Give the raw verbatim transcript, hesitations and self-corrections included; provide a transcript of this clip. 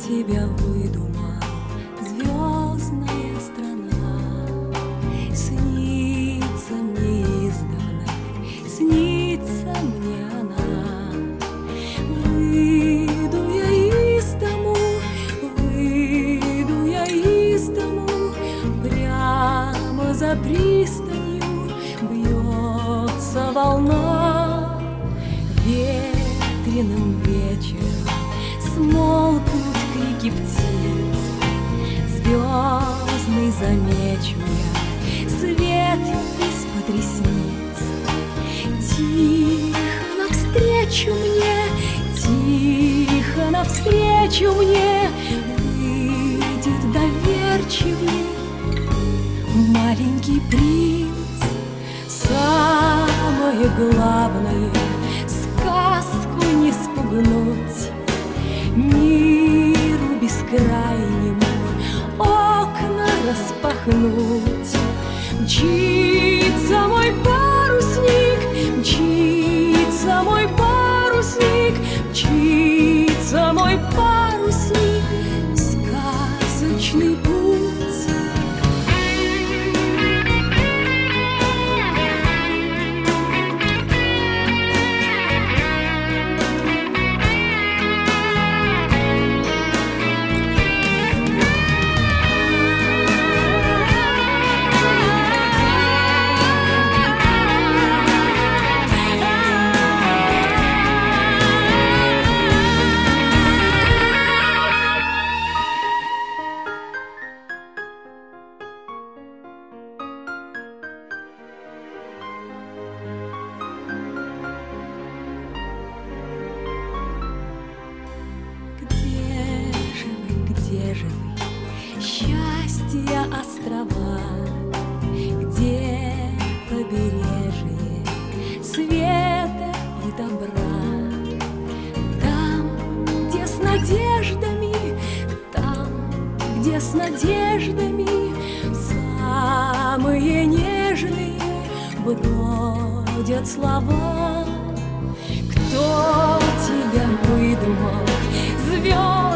тебя выдумал, звездная страна? Снится мне издавна, снится мне она. Выйду я из дому, выйду я из дому, прямо за пристанью бьется волна. Ветреным вечером смолкнут крики птиц, звездный замечу я свет из-под ресниц. Тихо навстречу мне, тихо навстречу мне выйдет доверчивый маленький принц. Самое главное — сказку не спугнуть, миру бескрайнему окна распахнуть. Мчится мой парусник, мчится мой парусник, мчится мой парусник в сказочный путь. Где же вы, счастья острова, где побережье света и добра? Там, где с надеждами, там, где с надеждами самые нежные бродят слова. Кто тебя выдумал, звезд?